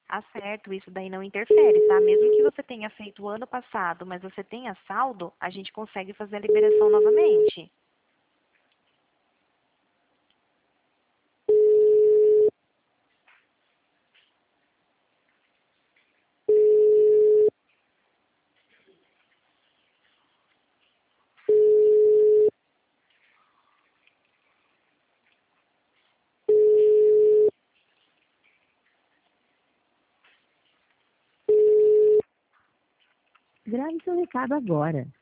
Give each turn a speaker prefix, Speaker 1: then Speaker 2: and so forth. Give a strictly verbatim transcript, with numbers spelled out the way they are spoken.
Speaker 1: Ah, certo, isso daí não interfere, tá? Mesmo que você tenha feito o ano passado, mas você tenha saldo, a gente consegue fazer a liberação novamente.
Speaker 2: Grave seu recado agora.